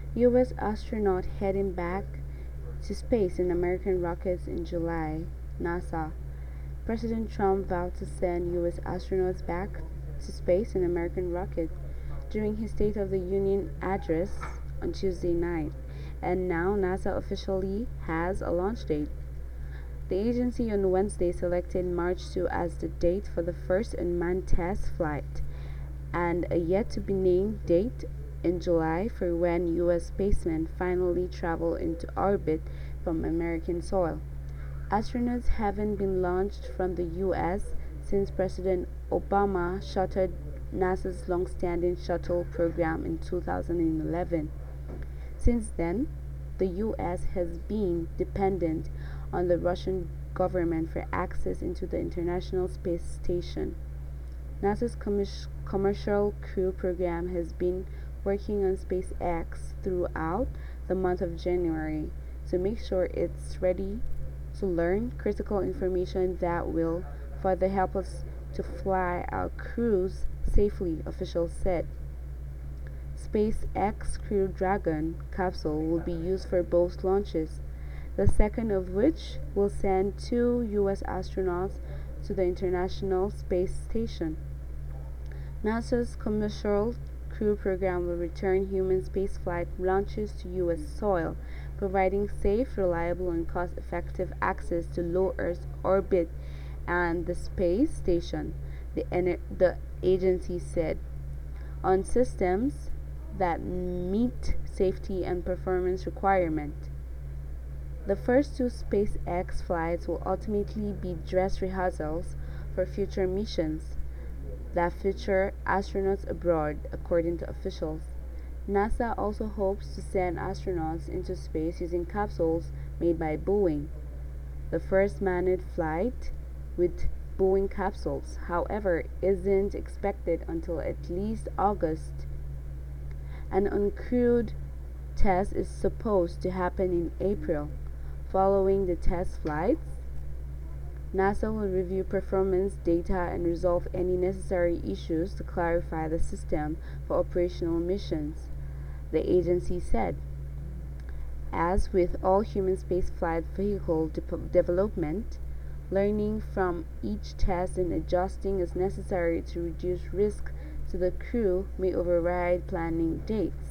U.S. astronaut heading back to space in American rockets in July. NASA. President Trump vowed to send U.S. astronauts back to space in American rockets during his State of the Union address on Tuesday night, and now NASA officially has a launch date. The agency on Wednesday selected March 2 as the date for the first unmanned test flight, and a yet to be named date in July for when U.S. spacemen finally travel into orbit from American soil. Astronauts haven't been launched from the U.S. since President Obama shuttered NASA's long-standing shuttle program in 2011. Since then, the U.S. has been dependent on the Russian government for access into the International Space Station. NASA's Commercial Crew Program has been working on SpaceX throughout the month of January to make sure it's ready to learn critical information that will further help us to fly our crews safely, officials said. SpaceX Crew Dragon capsule will be used for both launches, the second of which will send two U.S. astronauts to the International Space Station. NASA's Commercial Crew Program will return human spaceflight launches to U.S. soil, providing safe, reliable, and cost-effective access to low Earth orbit and the space station, the agency said, on systems that meet safety and performance requirements. The first two SpaceX flights will ultimately be dress rehearsals for future missions that feature astronauts abroad, according to officials. NASA also hopes to send astronauts into space using capsules made by Boeing. The first manned flight with Boeing capsules, however, isn't expected until at least August. An uncrewed test is supposed to happen in April. Following the test flights, NASA will review performance data and resolve any necessary issues to clarify the system for operational missions, the agency said. As with all human spaceflight vehicle development, learning from each test and adjusting as necessary to reduce risk to the crew may override planning dates.